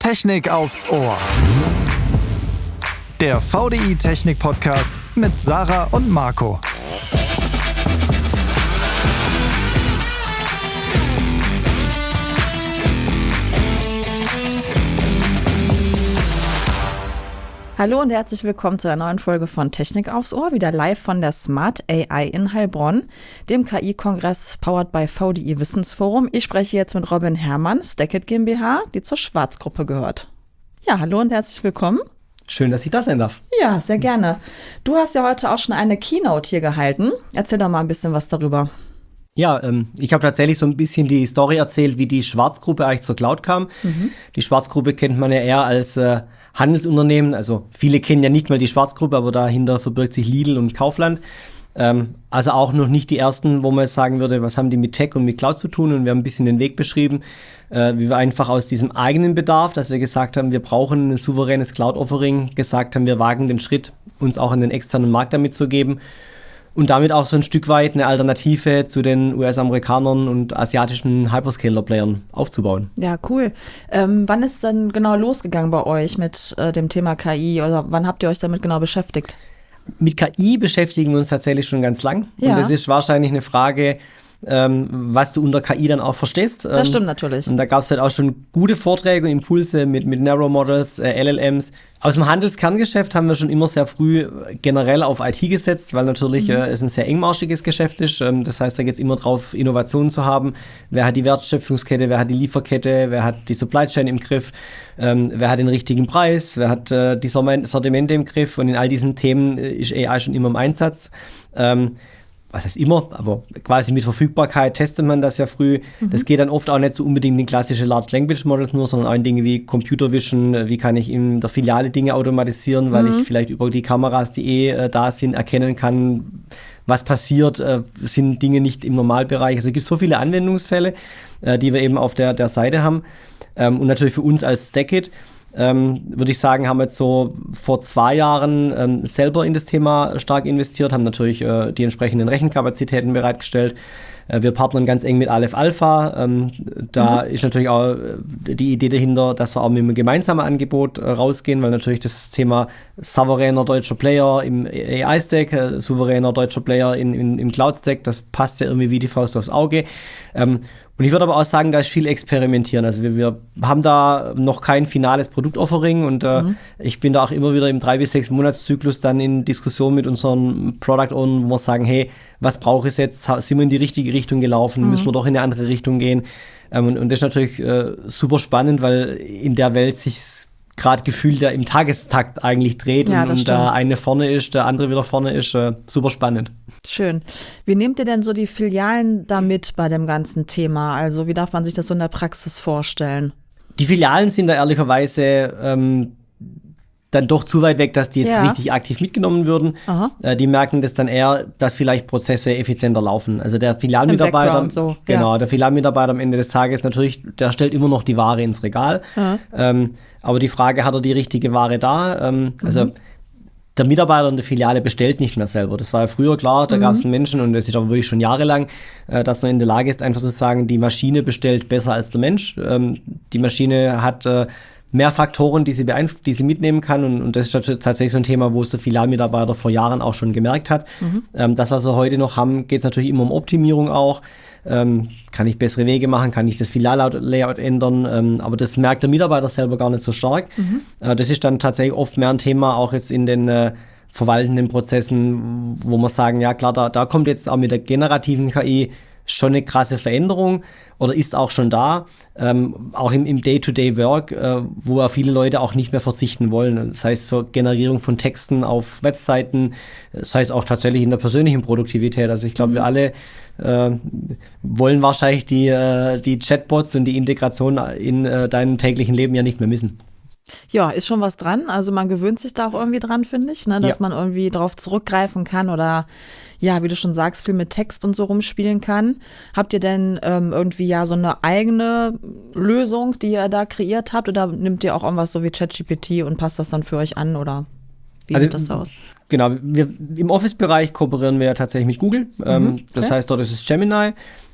Technik aufs Ohr. Der VDI Technik Podcast mit Sarah und Marco. Hallo und herzlich willkommen zu einer neuen Folge von Technik aufs Ohr, wieder live von der Smart AI in Heilbronn, dem KI-Kongress powered by VDI Wissensforum. Ich spreche jetzt mit Robin Herrmann, Stackit GmbH, die zur Schwarz-Gruppe gehört. Ja, hallo und herzlich willkommen. Schön, dass ich da sein darf. Ja, sehr gerne. Du hast ja heute auch schon eine Keynote hier gehalten. Erzähl doch mal ein bisschen was darüber. Ja, ich habe tatsächlich so ein bisschen die Story erzählt, wie die Schwarz-Gruppe eigentlich zur Cloud kam. Die Schwarz-Gruppe kennt man ja eher als Handelsunternehmen. Also viele kennen ja nicht mal die Schwarz-Gruppe, aber dahinter verbirgt sich Lidl und Kaufland. Also auch noch nicht die ersten, wo man jetzt sagen würde, was haben die mit Tech und mit Cloud zu tun? Und wir haben ein bisschen den Weg beschrieben, wie wir einfach aus diesem eigenen Bedarf, dass wir gesagt haben, wir brauchen ein souveränes Cloud-Offering, gesagt haben, wir wagen den Schritt, uns auch in den externen Markt damit zu geben. Und damit auch so ein Stück weit eine Alternative zu den US-Amerikanern und asiatischen Hyperscaler-Playern aufzubauen. Ja, cool. Wann ist dann genau losgegangen bei euch mit dem Thema KI oder wann habt ihr euch damit genau beschäftigt? Mit KI beschäftigen wir uns tatsächlich schon ganz lang. Ja. Und das ist wahrscheinlich eine Frage, was du unter KI dann auch verstehst. Das stimmt natürlich. Und da gab es halt auch schon gute Vorträge und Impulse mit Narrow Models, LLMs. Aus dem Handelskerngeschäft haben wir schon immer sehr früh generell auf IT gesetzt, weil natürlich es ein sehr engmarschiges Geschäft ist. Das heißt, da geht es immer drauf, Innovationen zu haben. Wer hat die Wertschöpfungskette, wer hat die Lieferkette, wer hat die Supply Chain im Griff, wer hat den richtigen Preis, wer hat die Sortimente im Griff. Und in all diesen Themen ist AI schon immer im Einsatz. Was heißt immer, aber quasi mit Verfügbarkeit testet man das ja früh. Das geht dann oft auch nicht so unbedingt in klassische Large Language Models nur, sondern auch in Dinge wie Computer Vision, wie kann ich in der Filiale Dinge automatisieren, weil ich vielleicht über die Kameras, die da sind, erkennen kann, was passiert, sind Dinge nicht im Normalbereich. Also es gibt so viele Anwendungsfälle, die wir eben auf der Seite haben. Und natürlich für uns als Stackit, würde ich sagen, haben wir jetzt so vor 2 Jahren selber in das Thema stark investiert, haben natürlich die entsprechenden Rechenkapazitäten bereitgestellt. Wir partnern ganz eng mit Aleph Alpha. Da ist natürlich auch die Idee dahinter, dass wir auch mit einem gemeinsamen Angebot rausgehen, weil natürlich das Thema souveräner deutscher Player im AI-Stack, souveräner deutscher Player im Cloud-Stack, das passt ja irgendwie wie die Faust aufs Auge. Und ich würde aber auch sagen, da ist viel experimentieren. Also wir haben da noch kein finales Produktoffering und ich bin da auch immer wieder im 3- bis 6 Monatszyklus dann in Diskussion mit unseren Product Ownern, wo wir sagen, hey, was brauche ich jetzt? Sind wir in die richtige Richtung gelaufen? Müssen wir doch in eine andere Richtung gehen? Und das ist natürlich super spannend, weil in der Welt sich gerade gefühlt ja im Tagestakt eigentlich dreht und der eine vorne ist, der andere wieder vorne ist. Super spannend. Schön. Wie nehmt ihr denn so die Filialen da mit bei dem ganzen Thema? Also wie darf man sich das so in der Praxis vorstellen? Die Filialen sind da ehrlicherweise dann doch zu weit weg, dass die jetzt richtig aktiv mitgenommen würden. Die merken das dann eher, dass vielleicht Prozesse effizienter laufen. Also der Filialmitarbeiter, der Filialmitarbeiter am Ende des Tages natürlich, der stellt immer noch die Ware ins Regal. Aber die Frage, hat er die richtige Ware da? Also der Mitarbeiter in der Filiale bestellt nicht mehr selber. Das war ja früher klar, da gab es einen Menschen und das ist aber wirklich schon jahrelang, dass man in der Lage ist, einfach zu sagen, die Maschine bestellt besser als der Mensch. Die Maschine hat mehr Faktoren, die sie mitnehmen kann und das ist tatsächlich so ein Thema, wo es der Filialmitarbeiter vor Jahren auch schon gemerkt hat. Das, was wir heute noch haben, geht es natürlich immer um Optimierung auch. Kann ich bessere Wege machen, kann ich das Filiallayout ändern, aber das merkt der Mitarbeiter selber gar nicht so stark. Das ist dann tatsächlich oft mehr ein Thema, auch jetzt in den verwaltenden Prozessen, wo wir sagen, ja klar, da kommt jetzt auch mit der generativen KI schon eine krasse Veränderung oder ist auch schon da, auch im Day-to-Day-Work, wo ja viele Leute auch nicht mehr verzichten wollen. Das heißt für Generierung von Texten auf Webseiten, das heißt auch tatsächlich in der persönlichen Produktivität. Also ich glaube, wir alle wollen wahrscheinlich die Chatbots und die Integration in deinem täglichen Leben ja nicht mehr missen. Ja, ist schon was dran. Also man gewöhnt sich da auch irgendwie dran, finde ich, ne? Dass man irgendwie drauf zurückgreifen kann oder ja, wie du schon sagst, viel mit Text und so rumspielen kann. Habt ihr denn irgendwie ja so eine eigene Lösung, die ihr da kreiert habt oder nehmt ihr auch irgendwas so wie ChatGPT und passt das dann für euch an oder wie sieht das da aus? Genau, im Office-Bereich kooperieren wir ja tatsächlich mit Google. Das heißt, dort ist es Gemini.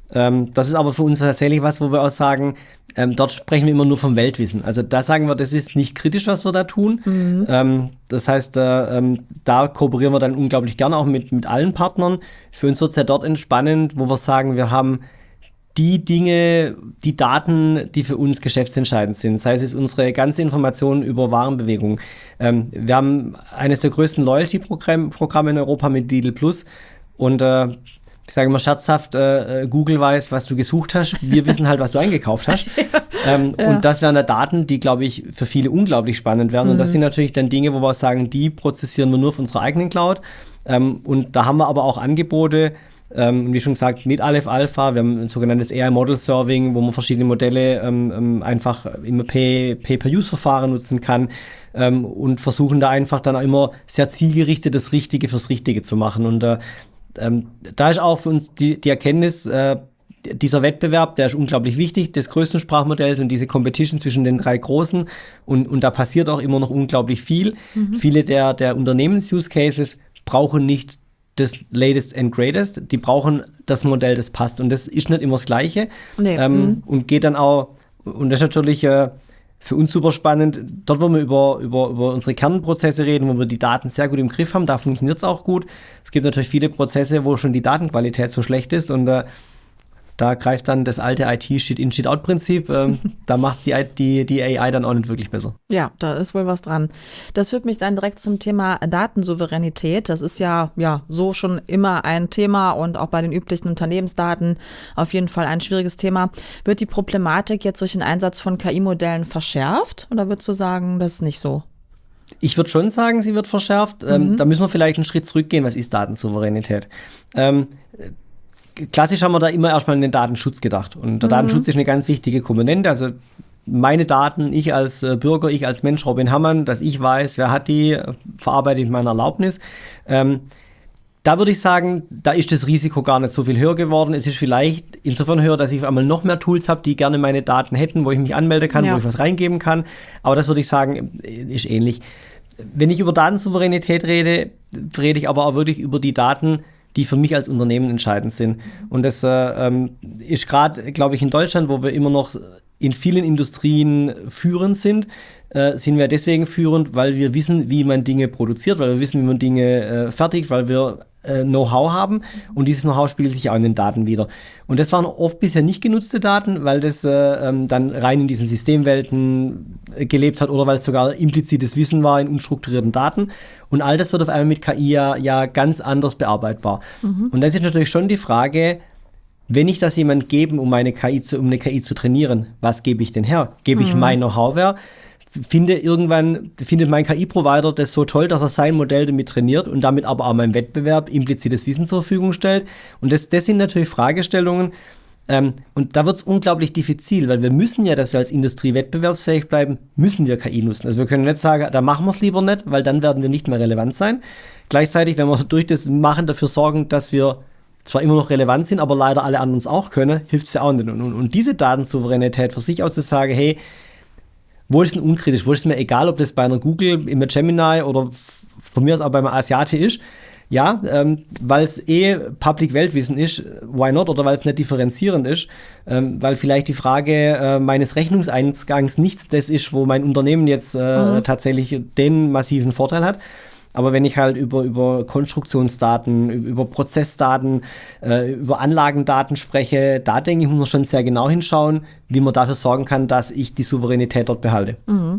Das ist aber für uns tatsächlich was, wo wir auch sagen, dort sprechen wir immer nur vom Weltwissen. Also da sagen wir, das ist nicht kritisch, was wir da tun. Das heißt, da kooperieren wir dann unglaublich gerne auch mit allen Partnern. Für uns wird es ja dort entspannend, wo wir sagen, wir haben die Dinge, die Daten, die für uns geschäftsentscheidend sind. Sei es unsere ganze Information über Warenbewegung. Wir haben eines der größten Loyalty-Programme in Europa mit Lidl Plus und ich sage immer scherzhaft, Google weiß, was du gesucht hast. Wir wissen halt, was du eingekauft hast. Und das wären da Daten, die, glaube ich, für viele unglaublich spannend wären. Und das sind natürlich dann Dinge, wo wir sagen, die prozessieren wir nur auf unserer eigenen Cloud. Und da haben wir aber auch Angebote, wie schon gesagt, mit Aleph Alpha. Wir haben ein sogenanntes AI Model Serving, wo man verschiedene Modelle einfach im Pay-per-Use-Verfahren nutzen kann. Und versuchen da einfach dann auch immer sehr zielgerichtet das Richtige fürs Richtige zu machen. Und da ist auch für uns die Erkenntnis, dieser Wettbewerb, der ist unglaublich wichtig, des größten Sprachmodells und diese Competition zwischen den 3 Großen. Und da passiert auch immer noch unglaublich viel. Viele der Unternehmens-Use-Cases brauchen nicht das Latest and Greatest, die brauchen das Modell, das passt. Und das ist nicht immer das Gleiche. Nee. Und geht dann auch, und das ist natürlich für uns super spannend, dort, wo wir über unsere Kernprozesse reden, wo wir die Daten sehr gut im Griff haben, da funktioniert es auch gut. Es gibt natürlich viele Prozesse, wo schon die Datenqualität so schlecht ist und da greift dann das alte IT-Shit-in, Shit-out-Prinzip. Da macht die AI dann auch nicht wirklich besser. Ja, da ist wohl was dran. Das führt mich dann direkt zum Thema Datensouveränität. Das ist ja so schon immer ein Thema und auch bei den üblichen Unternehmensdaten auf jeden Fall ein schwieriges Thema. Wird die Problematik jetzt durch den Einsatz von KI-Modellen verschärft oder würdest du sagen, das ist nicht so? Ich würde schon sagen, sie wird verschärft. Da müssen wir vielleicht einen Schritt zurückgehen. Was ist Datensouveränität? Klassisch haben wir da immer erstmal an den Datenschutz gedacht. Und der Datenschutz ist eine ganz wichtige Komponente. Also meine Daten, ich als Bürger, ich als Mensch, Robin Hammann, dass ich weiß, wer hat die, verarbeite ich mit meiner Erlaubnis. Da würde ich sagen, da ist das Risiko gar nicht so viel höher geworden. Es ist vielleicht insofern höher, dass ich einmal noch mehr Tools habe, die gerne meine Daten hätten, wo ich mich anmelden kann, wo ich was reingeben kann. Aber das würde ich sagen, ist ähnlich. Wenn ich über Datensouveränität rede ich aber auch wirklich über die Daten, die für mich als Unternehmen entscheidend sind. Und das ist gerade, glaube ich, in Deutschland, wo wir immer noch in vielen Industrien führend sind wir deswegen führend, weil wir wissen, wie man Dinge produziert, weil wir wissen, wie man Dinge fertigt, weil wir Know-how haben und dieses Know-how spiegelt sich auch in den Daten wieder. Und das waren oft bisher nicht genutzte Daten, weil das dann rein in diesen Systemwelten gelebt hat oder weil es sogar implizites Wissen war in unstrukturierten Daten. Und all das wird auf einmal mit KI ja ganz anders bearbeitbar. Und das ist natürlich schon die Frage, wenn ich das jemand gebe, um eine KI zu trainieren, was gebe ich denn her? Gebe ich mein Know-how her? Findet mein KI-Provider das so toll, dass er sein Modell damit trainiert und damit aber auch meinem Wettbewerb implizites Wissen zur Verfügung stellt. Und das sind natürlich Fragestellungen. Und da wird es unglaublich diffizil, weil wir müssen ja, dass wir als Industrie wettbewerbsfähig bleiben, müssen wir KI nutzen. Also wir können nicht sagen, da machen wir es lieber nicht, weil dann werden wir nicht mehr relevant sein. Gleichzeitig, wenn wir durch das Machen dafür sorgen, dass wir zwar immer noch relevant sind, aber leider alle anderen es auch können, hilft es ja auch nicht. Und diese Datensouveränität für sich auch zu sagen, hey, wo ist denn unkritisch? Wo ist es mir egal, ob das bei einer Google, im Gemini oder von mir aus auch beim Asiate ist? Ja, weil es Public Weltwissen ist, why not? Oder weil es nicht differenzierend ist, weil vielleicht die Frage meines Rechnungseingangs nichts das ist, wo mein Unternehmen jetzt tatsächlich den massiven Vorteil hat. Aber wenn ich halt über Konstruktionsdaten, über Prozessdaten, über Anlagendaten spreche, da denke ich, muss man schon sehr genau hinschauen, wie man dafür sorgen kann, dass ich die Souveränität dort behalte.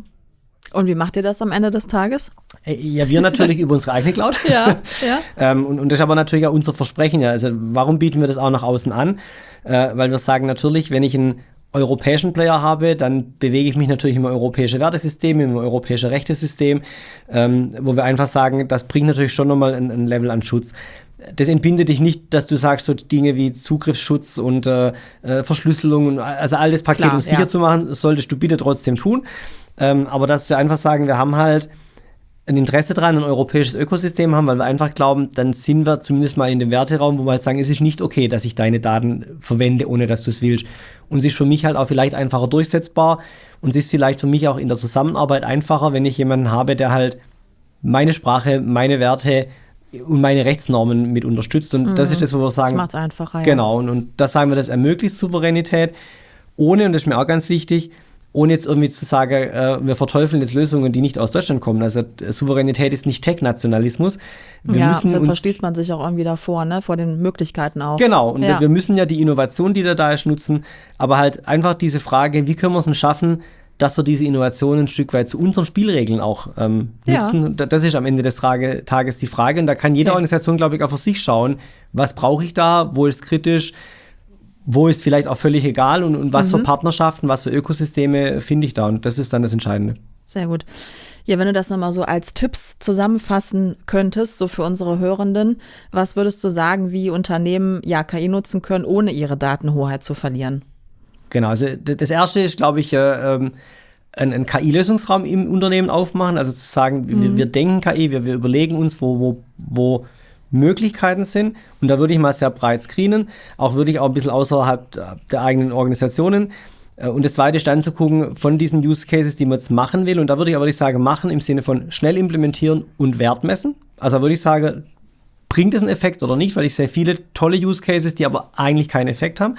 Und wie macht ihr das am Ende des Tages? Ja, wir natürlich über unsere eigene Cloud. Ja. Und das ist aber natürlich auch unser Versprechen. Ja. Also warum bieten wir das auch nach außen an? Weil wir sagen natürlich, wenn ich einen europäischen Player habe, dann bewege ich mich natürlich im europäischen Wertesystem, im europäischen Rechtesystem, wo wir einfach sagen, das bringt natürlich schon nochmal ein Level an Schutz. Das entbindet dich nicht, dass du sagst, so Dinge wie Zugriffsschutz und Verschlüsselung, also all das Paket, um sicher zu machen, solltest du bitte trotzdem tun. Aber dass wir einfach sagen, wir haben halt ein Interesse daran, ein europäisches Ökosystem haben, weil wir einfach glauben, dann sind wir zumindest mal in dem Werteraum, wo wir halt sagen, es ist nicht okay, dass ich deine Daten verwende, ohne dass du es willst. Und es ist für mich halt auch vielleicht einfacher durchsetzbar und es ist vielleicht für mich auch in der Zusammenarbeit einfacher, wenn ich jemanden habe, der halt meine Sprache, meine Werte und meine Rechtsnormen mit unterstützt. Und das ist das, wo wir sagen, das macht es einfacher. Ja. Genau, und das sagen wir, das ermöglicht Souveränität, ohne, und das ist mir auch ganz wichtig, ohne jetzt irgendwie zu sagen, wir verteufeln jetzt Lösungen, die nicht aus Deutschland kommen. Also Souveränität ist nicht Tech-Nationalismus. Dann verschließt man sich auch irgendwie davor, ne? Vor den Möglichkeiten auch. Genau, und wir müssen ja die Innovation, die da ist, nutzen, aber halt einfach diese Frage, wie können wir es denn schaffen, dass wir diese Innovationen ein Stück weit zu unseren Spielregeln auch nutzen. Das ist am Ende des Tages die Frage. Und da kann jede Organisation, glaube ich, auch für sich schauen, was brauche ich da, wo ist kritisch, wo ist vielleicht auch völlig egal und was für Partnerschaften, was für Ökosysteme finde ich da. Und das ist dann das Entscheidende. Sehr gut. Ja, wenn du das nochmal so als Tipps zusammenfassen könntest, so für unsere Hörenden, was würdest du sagen, wie Unternehmen KI nutzen können, ohne ihre Datenhoheit zu verlieren? Genau, also das Erste ist, glaube ich, einen KI-Lösungsraum im Unternehmen aufmachen. Also zu sagen, wir denken KI, wir überlegen uns, wo Möglichkeiten sind. Und da würde ich mal sehr breit screenen, auch würde ich auch ein bisschen außerhalb der eigenen Organisationen. Und das Zweite ist dann zu gucken, von diesen Use Cases, die man jetzt machen will. Und da würde ich aber nicht sagen, machen im Sinne von schnell implementieren und Wert messen. Also da würde ich sagen, bringt es einen Effekt oder nicht, weil ich sehe viele tolle Use Cases, die aber eigentlich keinen Effekt haben.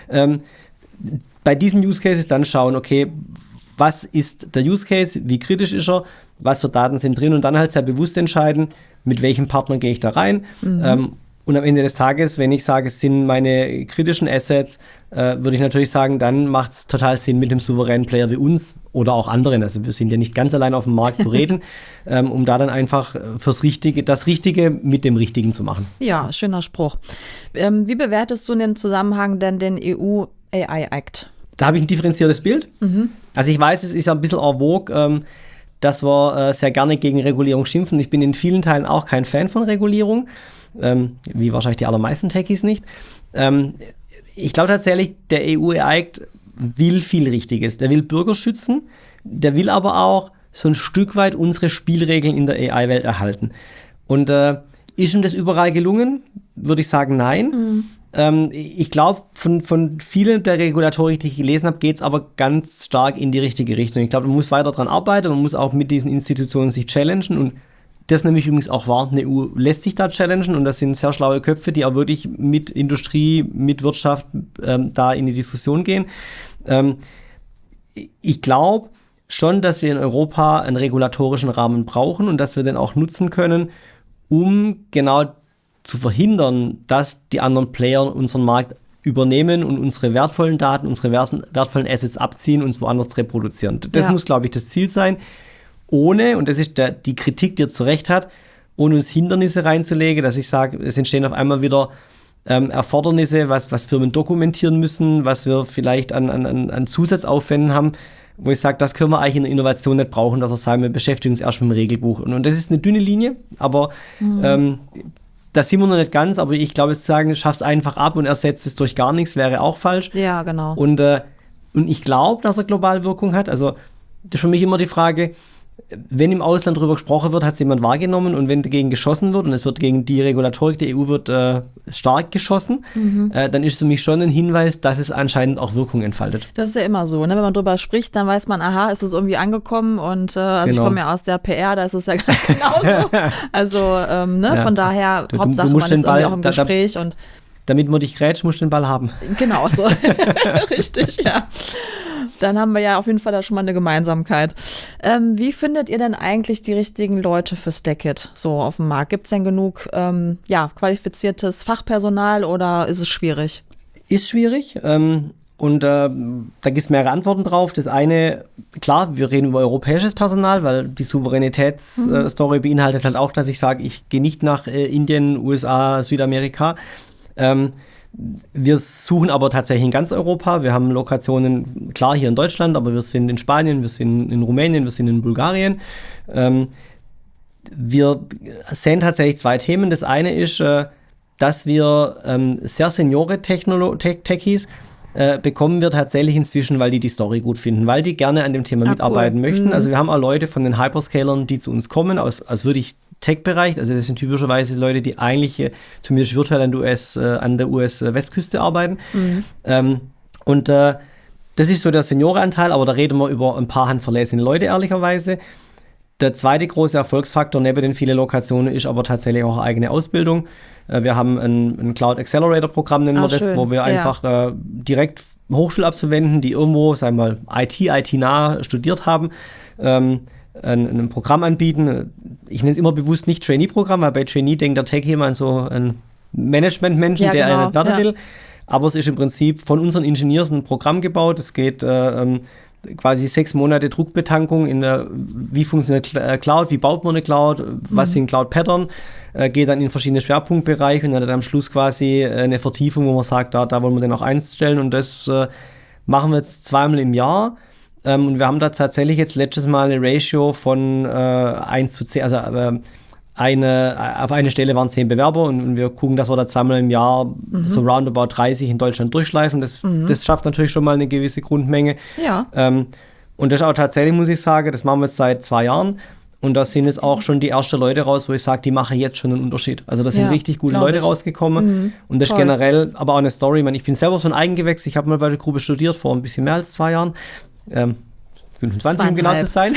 Bei diesen Use Cases dann schauen, okay, was ist der Use Case, wie kritisch ist er, was für Daten sind drin und dann halt sehr bewusst entscheiden, mit welchem Partner gehe ich da rein. Und am Ende des Tages, wenn ich sage, es sind meine kritischen Assets, würde ich natürlich sagen, dann macht es total Sinn, mit einem souveränen Player wie uns oder auch anderen, also wir sind ja nicht ganz allein auf dem Markt zu reden, um da dann einfach das Richtige mit dem Richtigen zu machen. Ja, schöner Spruch. Wie bewertest du in dem Zusammenhang denn den EU AI Act? Da habe ich ein differenziertes Bild. Also ich weiß, es ist ja ein bisschen en vogue, dass wir sehr gerne gegen Regulierung schimpfen. Ich bin in vielen Teilen auch kein Fan von Regulierung, wie wahrscheinlich die allermeisten Techies nicht. Ich glaube tatsächlich, der EU-Act will viel Richtiges. Der will Bürger schützen, der will aber auch so ein Stück weit unsere Spielregeln in der AI-Welt erhalten. Und ist ihm das überall gelungen? Würde ich sagen, nein. Ich glaube, von vielen der Regulatorik, die ich gelesen habe, geht es aber ganz stark in die richtige Richtung. Ich glaube, man muss weiter daran arbeiten, man muss auch mit diesen Institutionen sich challengen und das nämlich übrigens auch wahr. Eine EU lässt sich da challengen und das sind sehr schlaue Köpfe, die auch wirklich mit Industrie, mit Wirtschaft da in die Diskussion gehen. Ich glaube schon, dass wir in Europa einen regulatorischen Rahmen brauchen und dass wir den auch nutzen können, um genau zu verhindern, dass die anderen Player unseren Markt übernehmen und unsere wertvollen Daten, unsere wertvollen Assets abziehen und es woanders reproduzieren. Das muss, glaube ich, das Ziel sein. Ohne, und das ist die Kritik, die er zu Recht hat, ohne uns Hindernisse reinzulegen, dass ich sage, es entstehen auf einmal wieder Erfordernisse, was Firmen dokumentieren müssen, was wir vielleicht an Zusatzaufwänden haben, wo ich sage, das können wir eigentlich in der Innovation nicht brauchen, dass wir sagen, wir beschäftigen uns erst mit dem Regelbuch. Und das ist eine dünne Linie, aber da sind wir noch nicht ganz, aber ich glaube, es zu sagen, schaff es einfach ab und ersetzt es durch gar nichts, wäre auch falsch. Ja, genau. Und ich glaube, dass er global Wirkung hat. Also das ist für mich immer die Frage, wenn im Ausland darüber gesprochen wird, hat es jemand wahrgenommen und wenn dagegen geschossen wird und es wird gegen die Regulatorik der EU wird stark geschossen, dann ist für mich schon ein Hinweis, dass es anscheinend auch Wirkung entfaltet. Das ist ja immer so, ne? Wenn man drüber spricht, dann weiß man, aha, ist es irgendwie angekommen und ich komme ja aus der PR, da ist es ja ganz genauso. Also von daher, Hauptsache man ist irgendwie auch im Gespräch und damit man dich grätscht, musst du den Ball haben. Genau, so. Richtig, ja. Dann haben wir ja auf jeden Fall da schon mal eine Gemeinsamkeit. Wie findet ihr denn eigentlich die richtigen Leute für Stackit so auf dem Markt? Gibt es denn genug qualifiziertes Fachpersonal oder ist es schwierig? Ist schwierig und da gibt es mehrere Antworten drauf. Das eine, klar, wir reden über europäisches Personal, weil die Souveränitätsstory beinhaltet halt auch, dass ich sage, ich gehe nicht nach Indien, USA, Südamerika. Wir suchen aber tatsächlich in ganz Europa. Wir haben Lokationen, klar, hier in Deutschland, aber wir sind in Spanien, wir sind in Rumänien, wir sind in Bulgarien. Wir sehen tatsächlich zwei Themen. Das eine ist, dass wir sehr seniore Techies bekommen wir tatsächlich inzwischen, weil die Story gut finden, weil die gerne an dem Thema mitarbeiten möchten. Also wir haben auch Leute von den Hyperscalern, die zu uns kommen, aus wirklich Tech-Bereich, also das sind typischerweise Leute, die eigentlich zumindest virtuell an der US-Westküste arbeiten. Und das ist so der Seniorenanteil, aber da reden wir über ein paar handverlesene Leute, ehrlicherweise. Der zweite große Erfolgsfaktor neben den vielen Lokationen ist aber tatsächlich auch eigene Ausbildung. Wir haben ein Cloud Accelerator Programm, nennen wir das, schön. wo wir einfach direkt Hochschulabsolventen, die irgendwo, sagen wir mal, IT-nah studiert haben, ein Programm anbieten. Ich nenne es immer bewusst nicht Trainee-Programm, weil bei Trainee denkt der Techie immer an so einen Management-Menschen, der einen werden will. Aber es ist im Prinzip von unseren Ingenieurs ein Programm gebaut. Es geht quasi 6 Monate Druckbetankung in wie funktioniert Cloud, wie baut man eine Cloud, was sind Cloud-Pattern, geht dann in verschiedene Schwerpunktbereiche und dann hat am Schluss quasi eine Vertiefung, wo man sagt, da wollen wir den auch einstellen und das machen wir jetzt 2-mal im Jahr. Und wir haben da tatsächlich jetzt letztes Mal eine Ratio von 1:10, also auf eine Stelle waren 10 Bewerber und wir gucken, dass wir da 2-mal im Jahr so roundabout 30 in Deutschland durchschleifen. Das schafft natürlich schon mal eine gewisse Grundmenge. Ja. Und das ist auch tatsächlich, muss ich sagen, das machen wir jetzt seit 2 Jahren. Und da sind jetzt auch schon die ersten Leute raus, wo ich sage, die machen jetzt schon einen Unterschied. Also da sind richtig gute Leute rausgekommen. Und das ist generell aber auch eine Story. Ich bin selber so ein Eigengewächs. Ich habe mal bei der Gruppe studiert, vor ein bisschen mehr als 2 Jahren. 25, um genau zu sein.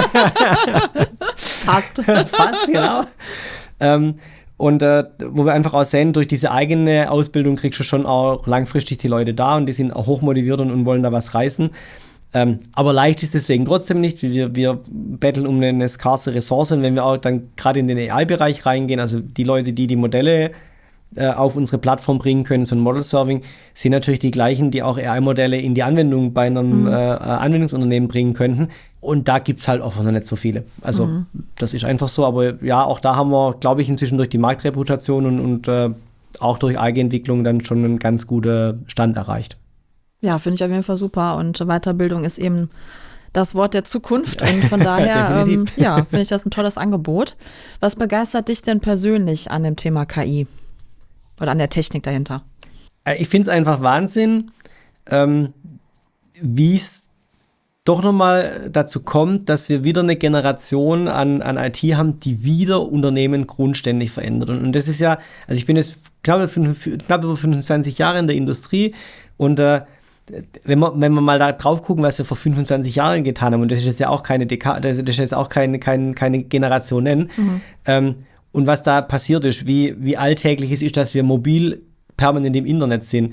Fast. Fast, genau. Und wo wir einfach auch sehen, durch diese eigene Ausbildung kriegst du schon auch langfristig die Leute da und die sind auch hochmotiviert und wollen da was reißen. Aber leicht ist deswegen trotzdem nicht. Wir betteln um eine scarce Ressource und wenn wir auch dann gerade in den AI-Bereich reingehen, also die Leute, die Modelle auf unsere Plattform bringen können, so ein Model-Serving, sind natürlich die gleichen, die auch AI-Modelle in die Anwendung bei einem Anwendungsunternehmen bringen könnten. Und da gibt es halt auch noch nicht so viele. Also das ist einfach so. Aber ja, auch da haben wir, glaube ich, inzwischen durch die Marktreputation und auch durch Eigenentwicklung dann schon einen ganz guten Stand erreicht. Ja, finde ich auf jeden Fall super. Und Weiterbildung ist eben das Wort der Zukunft. Und von daher, finde ich das ein tolles Angebot. Was begeistert dich denn persönlich an dem Thema KI? Oder an der Technik dahinter? Ich finde es einfach Wahnsinn, wie es doch nochmal dazu kommt, dass wir wieder eine Generation an IT haben, die wieder Unternehmen grundständig verändert. Und das ist ja, also ich bin jetzt knapp über 25 Jahre in der Industrie und wenn wir mal da drauf gucken, was wir vor 25 Jahren getan haben, und das ist jetzt ja auch keine Dekade, das ist jetzt auch keine Generationen, und was da passiert ist, wie alltäglich es ist, dass wir mobil permanent im Internet sind.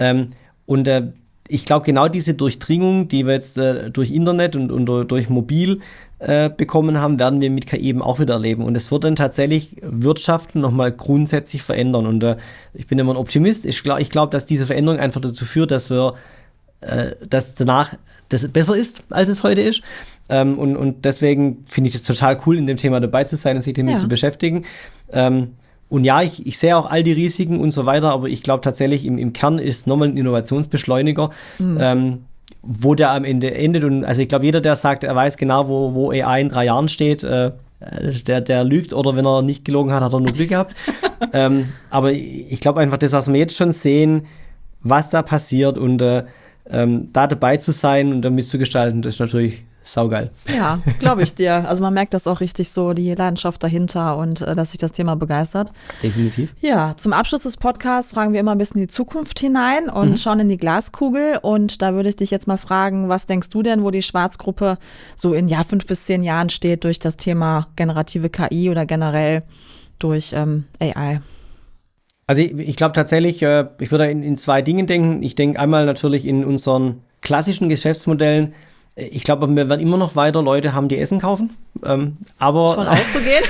Ich glaube, genau diese Durchdringung, die wir jetzt durch Internet und durch mobil bekommen haben, werden wir mit KI eben auch wieder erleben. Und es wird dann tatsächlich Wirtschaften nochmal grundsätzlich verändern. Und ich bin immer ein Optimist. Ich glaube, dass diese Veränderung einfach dazu führt, dass dass danach das besser ist, als es heute ist. Und deswegen finde ich es total cool, in dem Thema dabei zu sein und sich damit zu beschäftigen. Und ja, ich sehe auch all die Risiken und so weiter, aber ich glaube tatsächlich, im Kern ist nochmal ein Innovationsbeschleuniger, wo der am Ende endet. Und also ich glaube, jeder, der sagt, er weiß genau, wo AI in 3 Jahren steht, der lügt, oder wenn er nicht gelogen hat, hat er nur Glück gehabt. Aber ich glaube einfach, das, was wir jetzt schon sehen, was da passiert und da dabei zu sein und damit zu gestalten, das ist natürlich saugeil. Ja, glaube ich dir. Also man merkt das auch richtig so, die Leidenschaft dahinter und dass sich das Thema begeistert. Definitiv. Ja, zum Abschluss des Podcasts fragen wir immer ein bisschen in die Zukunft hinein und schauen in die Glaskugel. Und da würde ich dich jetzt mal fragen, was denkst du denn, wo die Schwarzgruppe so in 5 bis 10 Jahren steht durch das Thema generative KI oder generell durch AI? Also ich glaube tatsächlich, ich würde in 2 Dingen denken. Ich denke einmal natürlich in unseren klassischen Geschäftsmodellen. Ich glaube, wir werden immer noch weiter Leute haben, die Essen kaufen. Aber von auszugehen.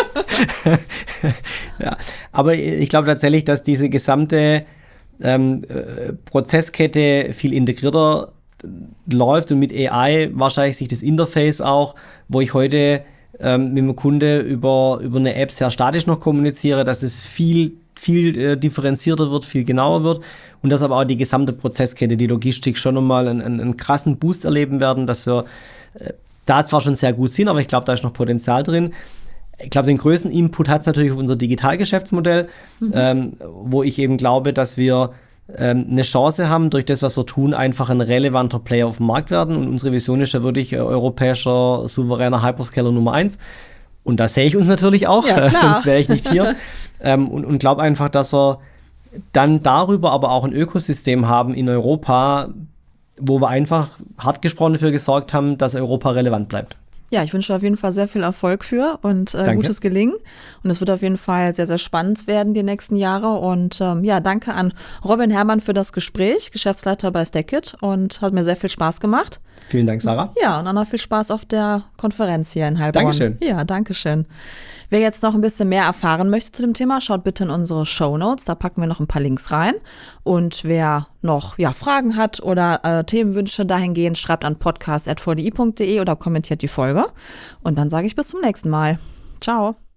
Ja, aber ich glaube tatsächlich, dass diese gesamte Prozesskette viel integrierter läuft und mit AI wahrscheinlich sich das Interface auch, wo ich heute mit dem Kunde über eine App sehr statisch noch kommuniziere, dass es viel differenzierter wird, viel genauer wird und dass aber auch die gesamte Prozesskette, die Logistik schon nochmal einen krassen Boost erleben werden, dass wir da zwar schon sehr gut sind, aber ich glaube, da ist noch Potenzial drin. Ich glaube, den größten Input hat es natürlich auf unser Digitalgeschäftsmodell, wo ich eben glaube, dass wir eine Chance haben, durch das, was wir tun, einfach ein relevanter Player auf dem Markt werden. Und unsere Vision ist ja wirklich europäischer, souveräner Hyperscaler Nummer 1. Und da sehe ich uns natürlich auch, sonst wäre ich nicht hier. Und glaube einfach, dass wir dann darüber aber auch ein Ökosystem haben in Europa, wo wir einfach hart gesprochen dafür gesorgt haben, dass Europa relevant bleibt. Ja, ich wünsche auf jeden Fall sehr viel Erfolg für und gutes Gelingen. Und es wird auf jeden Fall sehr, sehr spannend werden die nächsten Jahre. Und danke an Robin Herrmann für das Gespräch, Geschäftsleiter bei StackIt, und hat mir sehr viel Spaß gemacht. Vielen Dank, Sarah. Ja, und dann noch viel Spaß auf der Konferenz hier in Heilbronn. Dankeschön. Ja, dankeschön. Wer jetzt noch ein bisschen mehr erfahren möchte zu dem Thema, schaut bitte in unsere Shownotes, da packen wir noch ein paar Links rein. Und wer noch Fragen hat oder Themenwünsche dahingehend, schreibt an podcast@vdi.de oder kommentiert die Folge. Und dann sage ich bis zum nächsten Mal. Ciao.